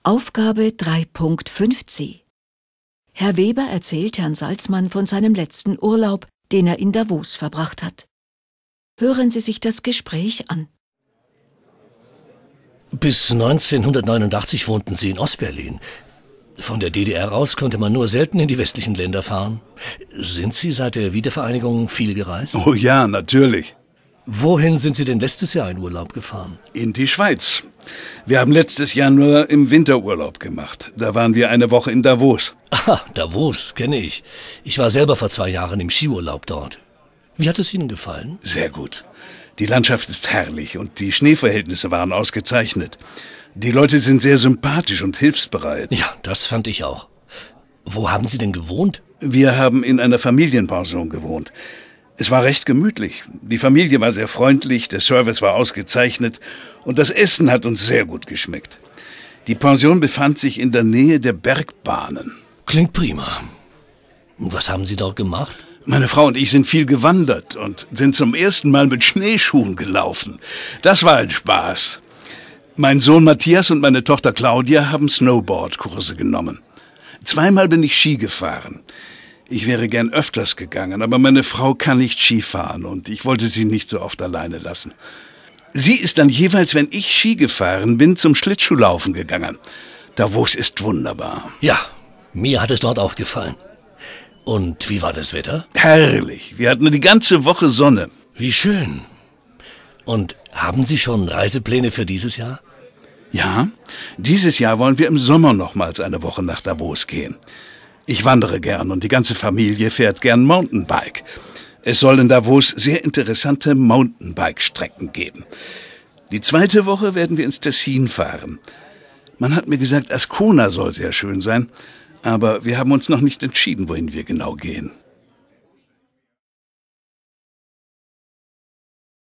Aufgabe 3.5c. Herr Weber erzählt Herrn Salzmann von seinem letzten Urlaub, den er in Davos verbracht hat. Hören Sie sich das Gespräch an. Bis 1989 wohnten Sie in Ostberlin. Von der DDR aus konnte man nur selten in die westlichen Länder fahren. Sind Sie seit der Wiedervereinigung viel gereist? Oh ja, natürlich. Wohin sind Sie denn letztes Jahr in Urlaub gefahren? In die Schweiz. Wir haben letztes Jahr nur im Winterurlaub gemacht. Da waren wir eine Woche in Davos. Ah, Davos, kenne ich. Ich war selber vor 2 Jahren im Skiurlaub dort. Wie hat es Ihnen gefallen? Sehr gut. Die Landschaft ist herrlich und die Schneeverhältnisse waren ausgezeichnet. Die Leute sind sehr sympathisch und hilfsbereit. Ja, das fand ich auch. Wo haben Sie denn gewohnt? Wir haben in einer Familienpension gewohnt. Es war recht gemütlich. Die Familie war sehr freundlich, der Service war ausgezeichnet und das Essen hat uns sehr gut geschmeckt. Die Pension befand sich in der Nähe der Bergbahnen. Klingt prima. Und was haben Sie dort gemacht? Meine Frau und ich sind viel gewandert und sind zum ersten Mal mit Schneeschuhen gelaufen. Das war ein Spaß. Mein Sohn Matthias und meine Tochter Claudia haben Snowboard-Kurse genommen. 2-mal bin ich Ski gefahren. Ich wäre gern öfters gegangen, aber meine Frau kann nicht Skifahren und ich wollte sie nicht so oft alleine lassen. Sie ist dann jeweils, wenn ich Ski gefahren bin, zum Schlittschuhlaufen gegangen. Davos ist wunderbar. Ja, mir hat es dort auch gefallen. Und wie war das Wetter? Herrlich. Wir hatten die ganze Woche Sonne. Wie schön. Und haben Sie schon Reisepläne für dieses Jahr? Ja, dieses Jahr wollen wir im Sommer nochmals eine Woche nach Davos gehen. Ich wandere gern und die ganze Familie fährt gern Mountainbike. Es soll in Davos sehr interessante Mountainbike-Strecken geben. Die 2. Woche werden wir ins Tessin fahren. Man hat mir gesagt, Ascona soll sehr schön sein, aber wir haben uns noch nicht entschieden, wohin wir genau gehen.